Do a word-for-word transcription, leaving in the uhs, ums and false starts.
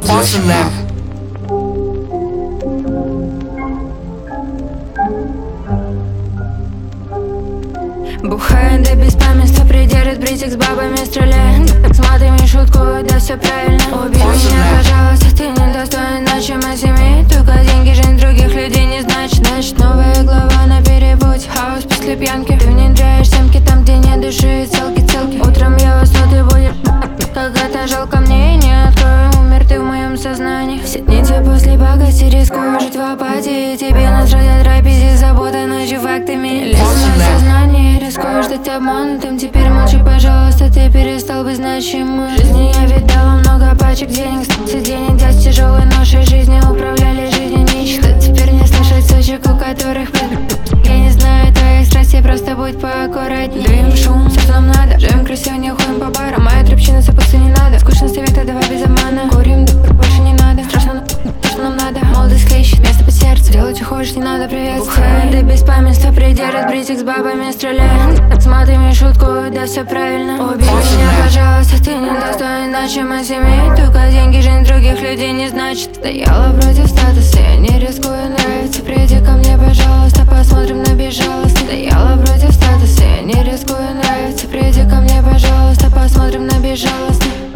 Porcelain. Бухает до беспамятства, придержит бритик с бабами стреляет. С матами шутку, да все правильно. Убей меня, пожалуйста, ты не достоин значимой семьи. Только деньги, жизнь других людей не значит. Значит, новая глава на перепутье. Хаос после пьянки. Ты внедряешь семки там, где нет души. Целки, целки. Утром я усну, ты будешь как это жалко мне. Не открою, умер ты в моем сознании. Все дни тебе после богати, рискую жить в апатии. Тебе насрать трапези, забота ночью фактами. Лезь в мое сознание, рискую ждать обманутым. Теперь молчи, пожалуйста, ты перестал быть значимым. В жизни я видала много пачек денег, сиденья с тяжелой ношей жизни. Управляли жизнью ничто. Теперь не слышать сучек, у которых я не знаю твоих страстей, просто будь поаккуратней. Дуем шум, все, что нам надо. Живем красиво, не уходим по барам. Моя тряпчина сопаться не надо. Скучно советы, давай без обмана. Курим, больше не надо. Страшно, то, что нам надо. Молодость клещет, место под сердце. Делай, что хочешь, не надо приветствовать. Бухает до беспамятства, придержит бритик с бабами стреляет. С матами шутку, да все правильно. Убей меня, пожалуйста, ты не достоин значимой семьи. Только деньги, жизнь других людей не значит. Стояла против статуса, я не рискую нравиться. Приди ко мне, пожалуйста, посмотрим на безжалостность. Стояла против статуса, я не рискую нравиться. Приди ко мне, пожалуйста, посмотрим на безжалостность.